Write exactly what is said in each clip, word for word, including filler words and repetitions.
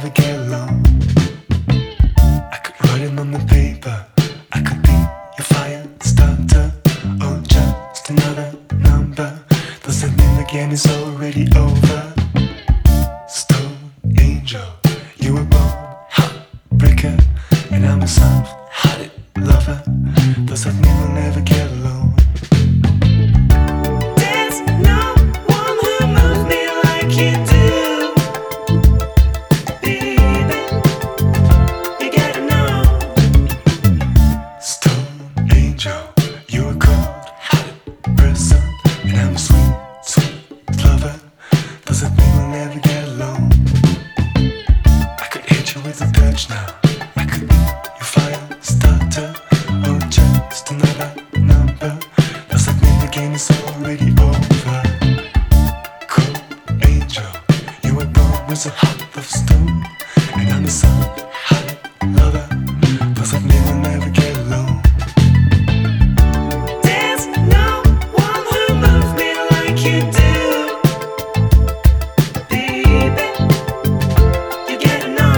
never get along. I could write it on the paper, I could be your fire starter, or just another number. Does that mean the game is already over? Stone angel, you were born heartbreaker, and I'm a soft-hearted lover. Does that mean we'll never get along? There's no one who moves me like you do, baby. You gotta know. Stone angel, you're a cold-hearted person, and I'm a sweet, sweet lover. Does that mean we'll never get along? I could hit you with a touch now. I could be your fire starter, or just another number. Does that mean the game is already over? Cool angel, you were born with a heart of stone, and I'm a soft-hearted lover. Does that mean we'll never get along? There's no one who moves me like you do, baby. You gotta know.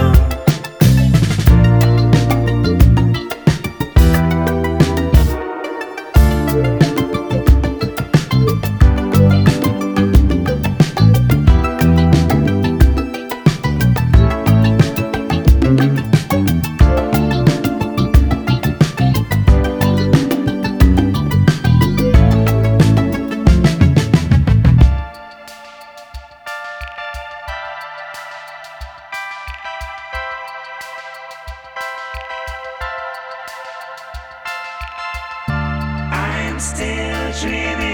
I'm still dreaming.